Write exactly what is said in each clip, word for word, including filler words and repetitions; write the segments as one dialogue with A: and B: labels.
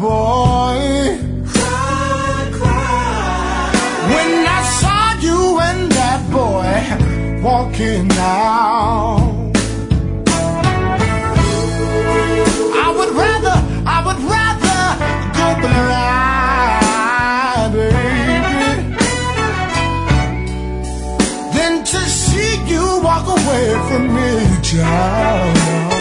A: boy. Cry, cry. When I saw you and that boy walking out, I would rather, I would rather go blind, baby, than to see you walk away from me, child.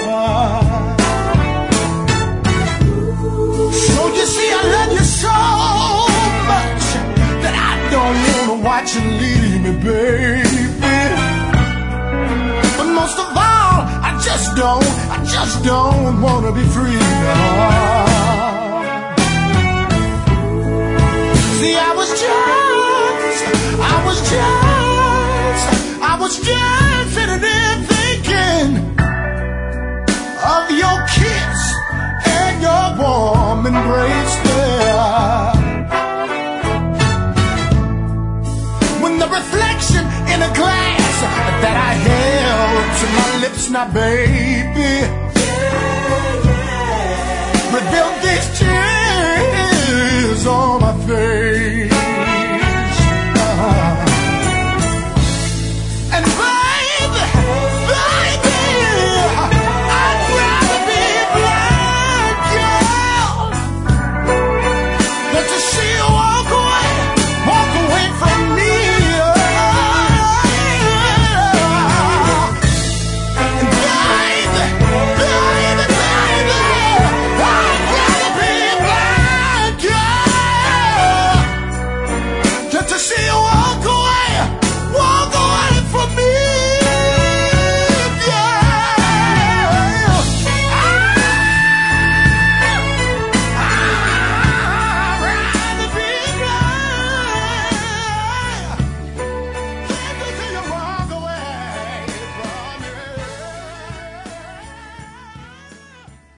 A: So you see, I love you so much that I don't wanna watch you leave me, baby. But most of all, I just don't, I just don't wanna be free. See, I was just, I was just, I was just sitting there thinking of your kiss and your warm embrace there. When the reflection in a glass that I held to my lips now, baby, revealed these tears.